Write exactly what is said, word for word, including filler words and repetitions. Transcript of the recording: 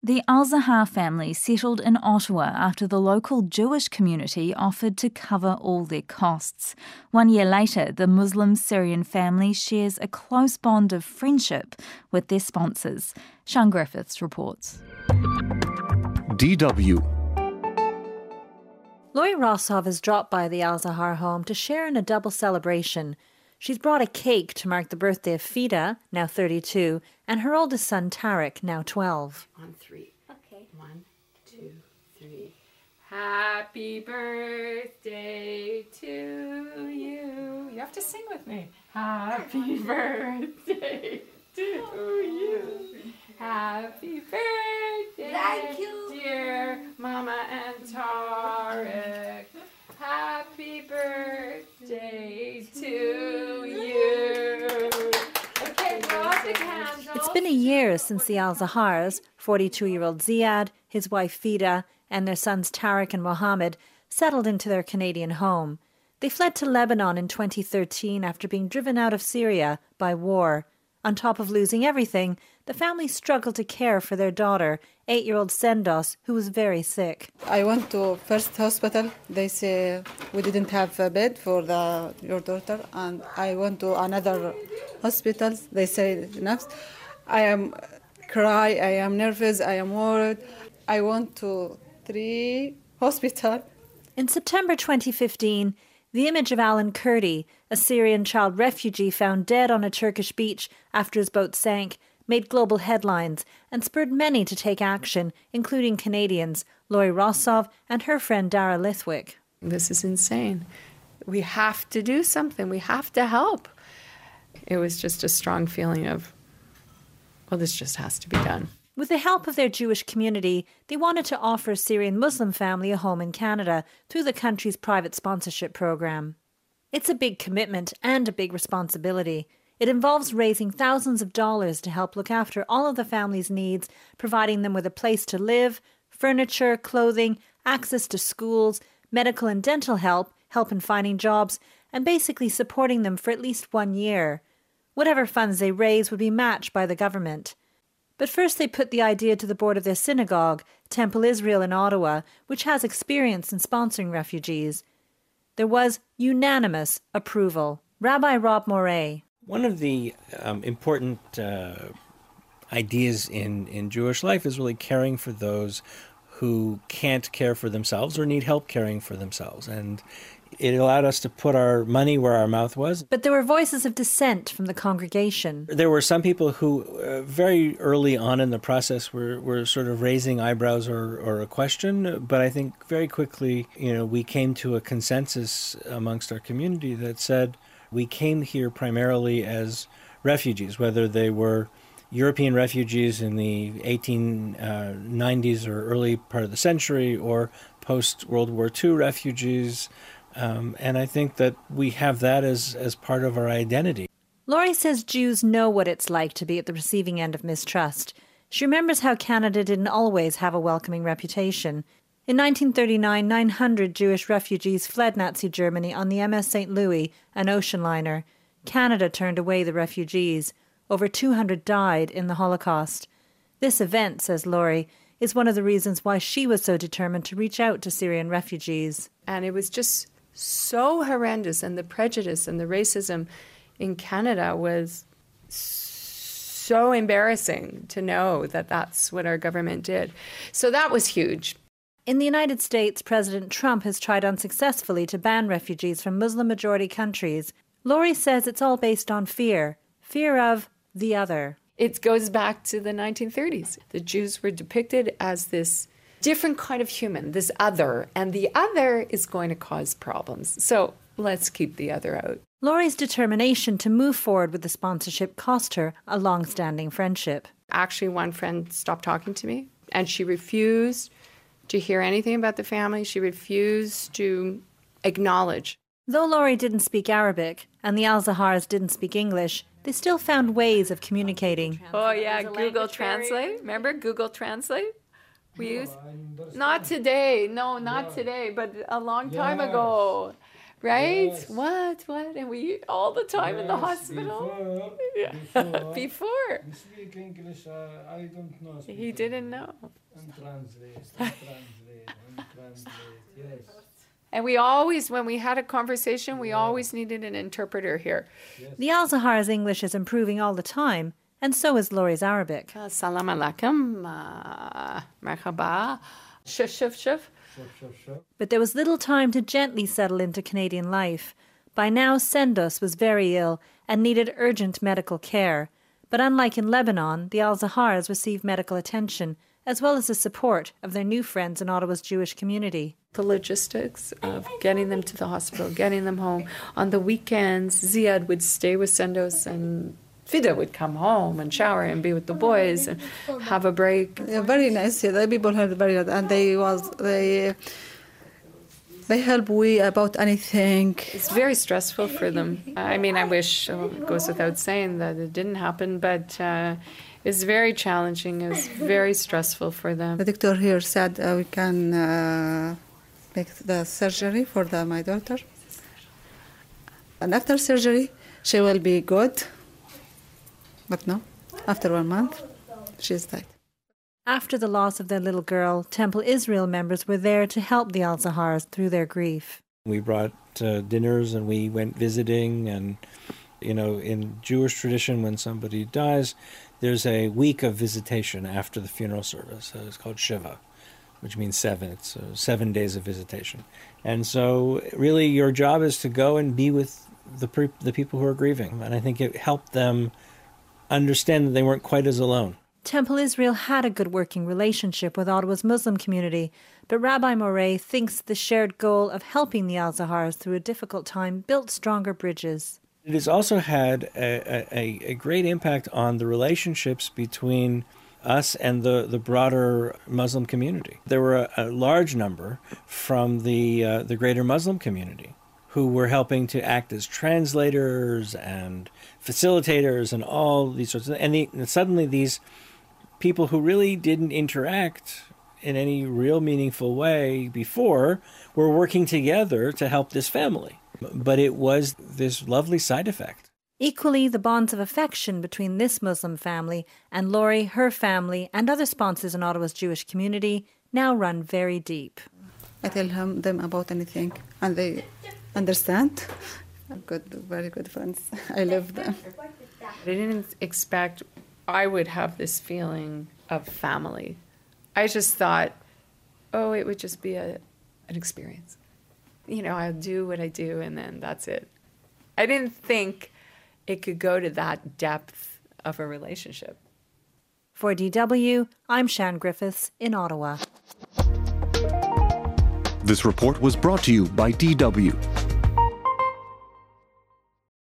The Al-Zahar family settled in Ottawa after the local Jewish community offered to cover all their costs. One year later, the Muslim Syrian family shares a close bond of friendship with their sponsors. Sean Griffiths reports. D W Lori Rossov has dropped by the Al-Zahar home to share in a double celebration. She's brought a cake to mark the birthday of Fida, now thirty-two, and her oldest son, Tarek, now twelve. On three. Okay. One, two, three. Happy birthday to you. You have to sing with me. Happy birthday to you. Happy birthday, Thank you. Dear Mama and Tarek. Happy birthday to you. Okay, blow out the candles. It's been a year since the Al-Zahars, forty-two-year-old Ziad, his wife Fida, and their sons Tarek and Mohammed, settled into their Canadian home. They fled to Lebanon in twenty thirteen after being driven out of Syria by war. On top of losing everything, the family struggled to care for their daughter, eight-year-old Sendos, who was very sick. I went to first hospital. They say we didn't have a bed for the, your daughter. And I went to another hospital. They say enough. I am cry. I am nervous. I am worried. I went to three hospitals. In September twenty fifteen, the image of Alan Kurdi, a Syrian child refugee found dead on a Turkish beach after his boat sank, made global headlines and spurred many to take action, including Canadians, Lori Rossov and her friend Dara Lithwick. This is insane. We have to do something. We have to help. It was just a strong feeling of, well, this just has to be done. With the help of their Jewish community, they wanted to offer a Syrian Muslim family a home in Canada through the country's private sponsorship program. It's a big commitment and a big responsibility. It involves raising thousands of dollars to help look after all of the family's needs, providing them with a place to live, furniture, clothing, access to schools, medical and dental help, help in finding jobs, and basically supporting them for at least one year. Whatever funds they raise would be matched by the government. But first they put the idea to the board of their synagogue, Temple Israel in Ottawa, which has experience in sponsoring refugees. There was unanimous approval. Rabbi Rob Moray. One of the um, important uh, ideas in, in Jewish life is really caring for those who can't care for themselves or need help caring for themselves. And it allowed us to put our money where our mouth was. But there were voices of dissent from the congregation. There were some people who uh, very early on in the process were, were sort of raising eyebrows or, or a question. But I think very quickly, you know, we came to a consensus amongst our community that said we came here primarily as refugees, whether they were European refugees in the eighteen nineties or early part of the century or post-World War Two refugees. Um, and I think that we have that as, as part of our identity. Lori says Jews know what it's like to be at the receiving end of mistrust. She remembers how Canada didn't always have a welcoming reputation. In nineteen thirty-nine, nine hundred Jewish refugees fled Nazi Germany on the M S Saint Louis, an ocean liner. Canada turned away the refugees. Over two hundred died in the Holocaust. This event, says Lori, is one of the reasons why she was so determined to reach out to Syrian refugees. And it was just so horrendous, and the prejudice and the racism in Canada was so embarrassing to know that that's what our government did. So that was huge. In the United States, President Trump has tried unsuccessfully to ban refugees from Muslim-majority countries. Lori says it's all based on fear, fear of the other. It goes back to the nineteen thirties. The Jews were depicted as this different kind of human, this other, and the other is going to cause problems. So let's keep the other out. Lori's determination to move forward with the sponsorship cost her a long-standing friendship. Actually, one friend stopped talking to me, and she refused to hear anything about the family. She refused to acknowledge. Though Lori didn't speak Arabic and the Al-Zahars didn't speak English, they still found ways of communicating. Oh, yeah, Google Translate. Remember Google Translate? We use not today. No, not today, but a long time ago. right? Yes. What? What? And we all the time in the Yes, hospital. Before, Yeah. before, Before. you speak English, uh, I don't know. speak He didn't know. And translate, and translate, and translate, yes. And we always, when we had a conversation, we always needed an interpreter here. The Al Zahar's English is improving all the time, and so is Laurie's Arabic. Salam alaikum, uh, marhaba, shuf, shuf, shuf. But there was little time to gently settle into Canadian life. By now, Sendos was very ill and needed urgent medical care. But unlike in Lebanon, the Al Zahars received medical attention, as well as the support of their new friends in Ottawa's Jewish community. The logistics of getting them to the hospital, getting them home. On the weekends, Ziad would stay with Sendos and Fida would come home and shower and be with the boys and have a break. Yeah, very nice. Yeah, the people are very good, and they was they they help we about anything. It's very stressful for them. I mean, I wish, oh, it goes without saying that it didn't happen, but uh, it's very challenging. It's very stressful for them. The doctor here said uh, we can uh, make the surgery for the, my daughter, and after surgery she will be good. But no, after one month, she's died. After the loss of their little girl, Temple Israel members were there to help the Al Zahars through their grief. We brought uh, dinners and we went visiting, and, you know, in Jewish tradition, when somebody dies, there's a week of visitation after the funeral service. Uh, it's called Shiva, which means seven. It's uh, seven days of visitation. And so really your job is to go and be with the pre- the people who are grieving. And I think it helped them understand that they weren't quite as alone. Temple Israel had a good working relationship with Ottawa's Muslim community, but Rabbi Morey thinks the shared goal of helping the Al Zahars through a difficult time built stronger bridges. It has also had a, a, a great impact on the relationships between us and the, the broader Muslim community. There were a, a large number from the uh, the greater Muslim community who were helping to act as translators and facilitators and all these sorts of things. And, the, and suddenly these people who really didn't interact in any real meaningful way before were working together to help this family. But it was this lovely side effect. Equally, the bonds of affection between this Muslim family and Laurie, her family, and other sponsors in Ottawa's Jewish community now run very deep. I tell him, them about anything, and they understand. Good, very good friends. I love them. I didn't expect I would have this feeling of family. I just thought, oh, it would just be a an experience. You know, I'll do what I do, and then that's it. I didn't think it could go to that depth of a relationship. For D W, I'm Shan Griffiths in Ottawa. This report was brought to you by D W.